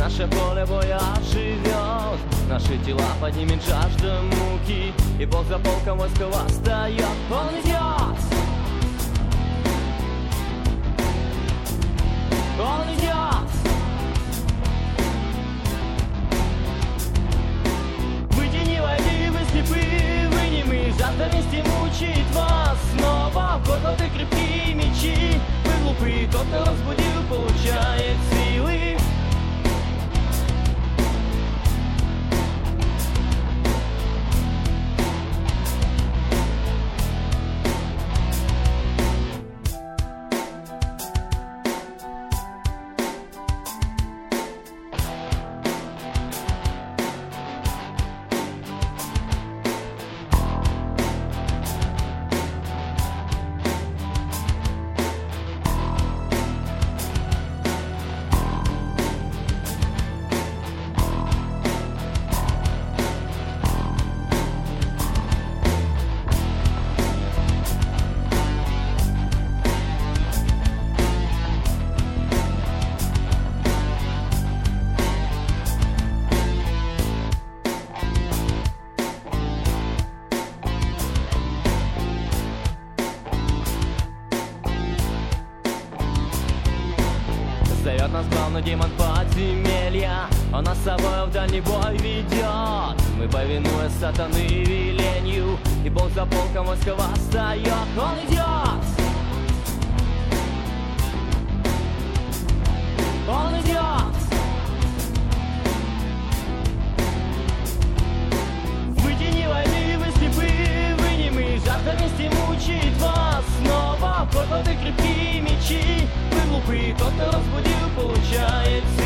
наше поле боя живет, наши тела поднимет жажда муки, и Бог за полком войска восстает. Он идет! Он идет! Вы тени войны, вы слепы, вы немы, жажда мести мучит вас снова. В горло крепкие мечи, вы глупы, тот, кто разбудил, получает силы. Зовет нас главный демон подземелья, он нас с собой в дальний бой ведет. Мы, повинуясь сатаны веленью, и Бог за полком войска восстает. Он идет! Он идет! Вы тени войны, вы слепы, вы немы, жажда мести мучит вас снова. В горло крепкие мечи, вы глупы, тот, кто разбудил, получает